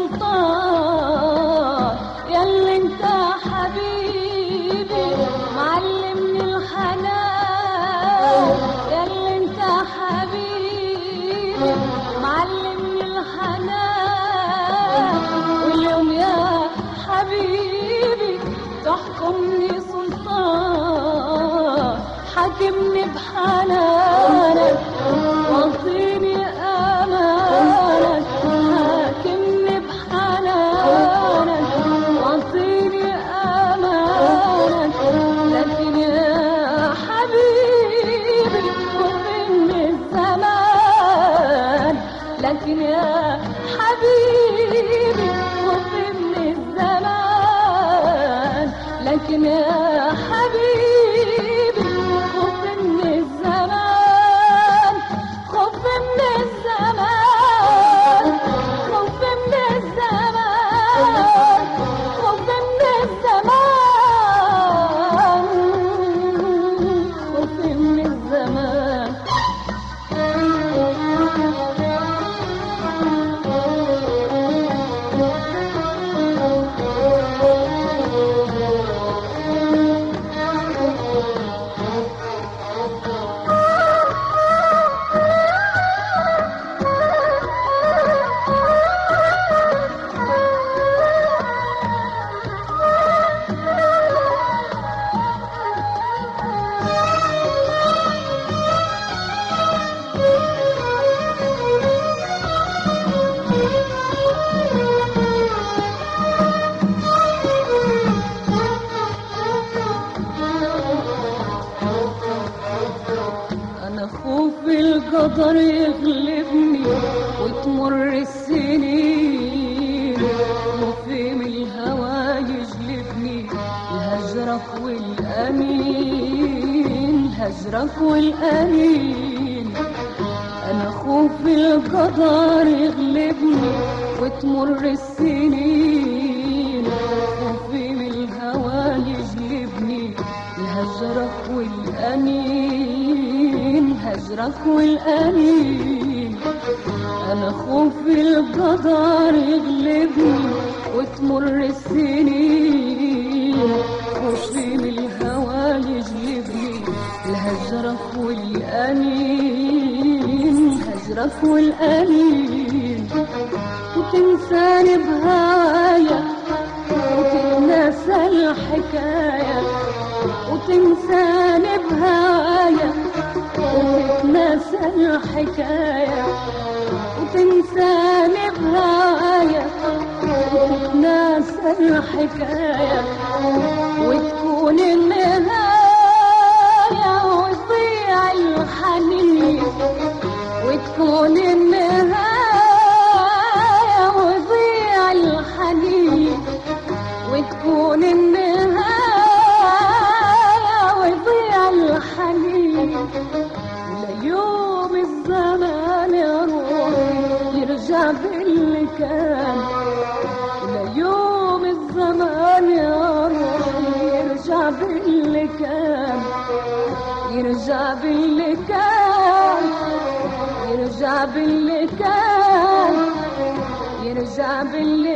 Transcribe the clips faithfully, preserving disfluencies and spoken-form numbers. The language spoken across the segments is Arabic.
سلطان ياللي انت حبيبي معلمني الحنان، ياللي انت حبيبي معلمني الحنان، واليوم يا حبيبي تحكمني سلطان، حاكمني بحنانك واعطيني امانك، حاكمني بحنانك واعطيني امانك، لكن يا حبيبي خذ مني الزمان، لكن يا حبيبي خذ مني الزمان، لكن يا حبيبي خذ مني الزمان، خذ مني الزمان، خذ مني الزمان، خذ مني الزمان، خذ مني الزمان. القدر يغلبني وتمر السنين، وفي من الهوى يجلبني الهجرك والأنين، هجرك والأنين. أنا خوف القدر يغلبني وتمر السنين، وفي من الهوى يجلبني الهجرك والأنين، هجرك والأنين. أنا خوف القدر يغلبني وتمر السنين، خوفي من الهوى يجلبني الهجرك والأنين، هجرك والأنين. وتنساني بهوايا وتتناسى الحكاية، وتنساني بهوايا وتتناسى الحكاية، وتنساني بهوايا وتتناسى الحكاية، وتكون النهاية ويضيع الحنين، وتكون النهاية ويضيع الحنين، وتكون النهاية ويضيع الحنين. ليوم الزمان يا روحي يرجع باللي كان، ليوم الزمان يا روحي يرجع باللي كان، يرجع باللي كان، يرجع باللي كان، يرجع باللي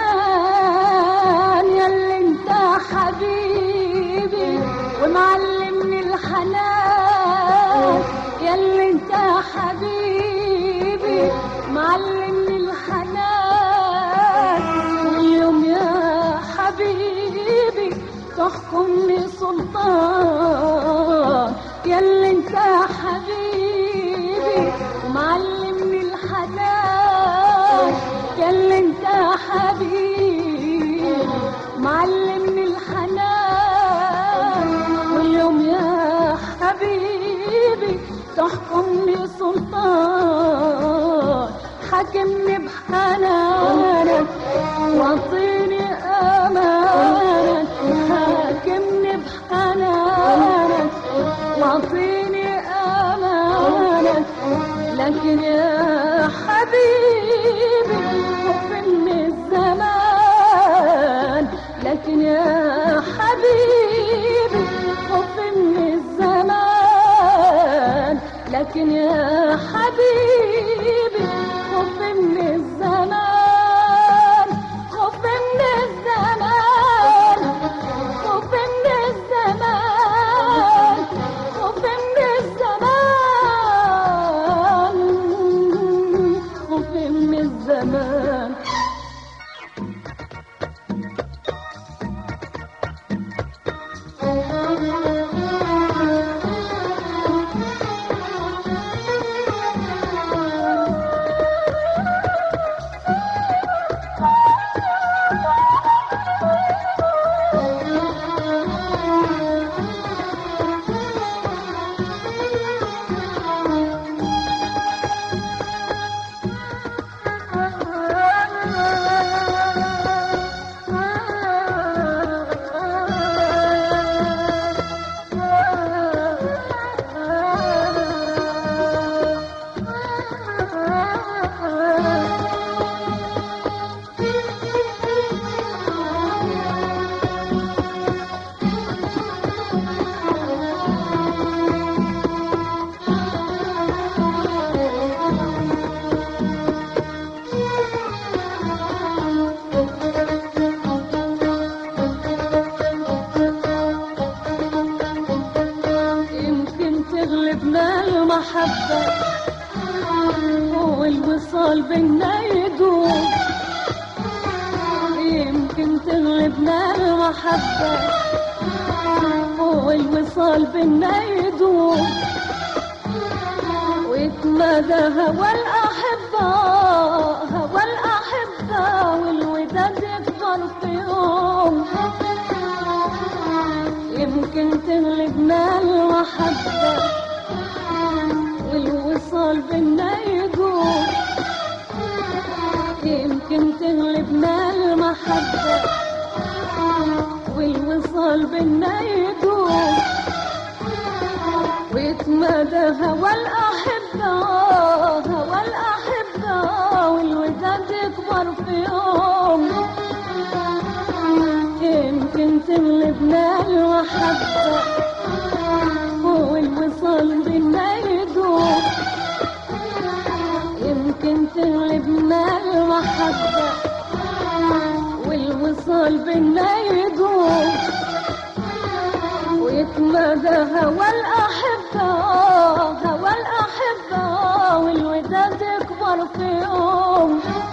كان. ياللي انت حبيبي ومعلمني الحنان، ياللي انت حبيبي معلمني الحنان، واليوم يا حبيبي تحكمني سلطان. ياللي انت حبيبي ومعلمني الحنان، ياللي انت حبيبي معلمني الحنان، واليوم يا حبيبي تحكمني سلطان. حاكمني بحنانك واعطيني امانك، حاكمني بحنانك واعطيني امانك، لكن يا حبيبي خذ مني الزمان، لكن يا حبيبي خذ مني الزمان، لكن يا حبيبي خذ مني الزمان. تغلبنا المحبة والوصال بينا يدوم، يمكن تغلبنا المحبة والوصال بينا يدوم، ويتمادى هوى الأحبة هوى الأحبة والوداد يكبر في يوم، يمكن تغلبنا المحبة والوصال بينا يدوم، يمكن تغلبنا المحبة والوصال بينا يدوم، ويتمادى هوى الأحبة هوى الأحبة والوداد يكبر في يوم، يمكن تغلبنا المحبة والوصال بينا يدوم، يمكن تغلبنا المحبة والوصال بينا يدوم، ويتمادى هوى الأحبة هوى الأحبة والوداد يكبر في يوم،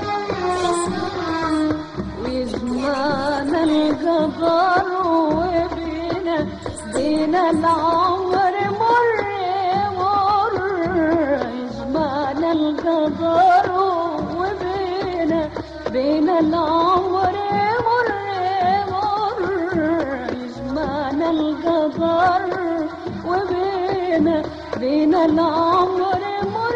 ويجمعنا القدر وبينا بينا العمر مر مر، يجمعنا القدر وبينا بينا العمر مر مر، يجمعنا القدر وبينا بينا العمر مر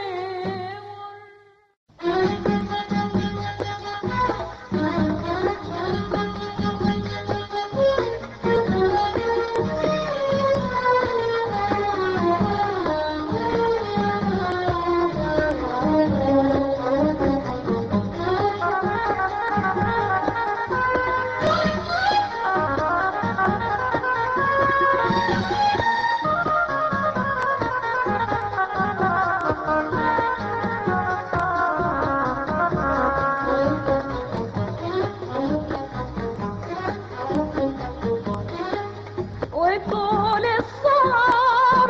وطول السهر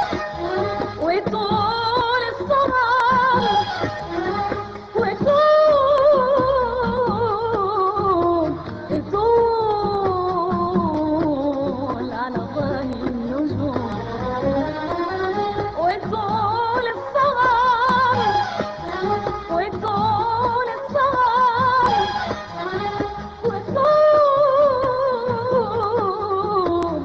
وطول السهر وطول يطول على ظهر النجوم، وطول السهر وطول السهر وطول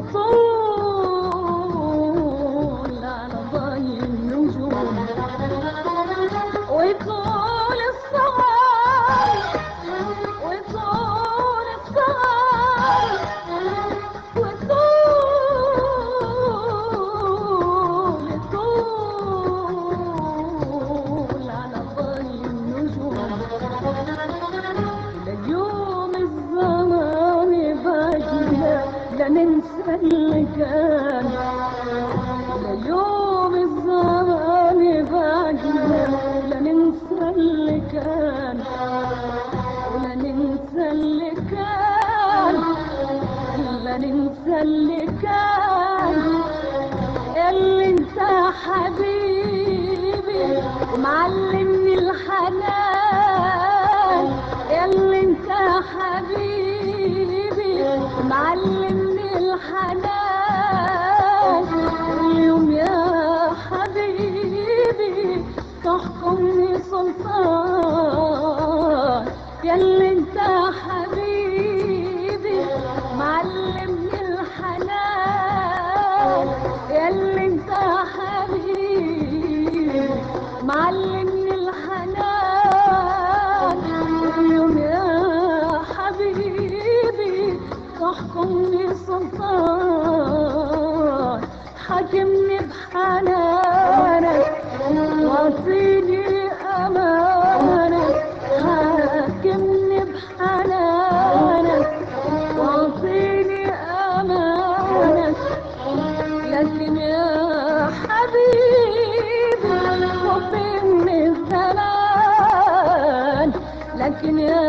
وطول على ضي النجوم، وطول السهر وطول السهر وطول طول على ضي النجوم، ليوم الزمان باقينا لا ننسى اللي كان، ليوم الزمان باقينا لا ننسى اللي كان، ولا ننسى اللي كان لا ننسى اللي كان، اللي انت حبيبي ومعلمني الحنان، اللي انت حبيبي معلمني الحنان، اليوم يا حبيبي تحكمني سلطان، ياللي انت حبيبي معلمني الحنان، ياللي انت حبيبي معلمني الحنان، اليوم يا حبيبي تحكمني سلطان، حاكمني بحنانك واعطيني امانك، حاكمني بحنانك واعطيني امانك، لكن يا حبيبي وفيني الزمان، لكن يا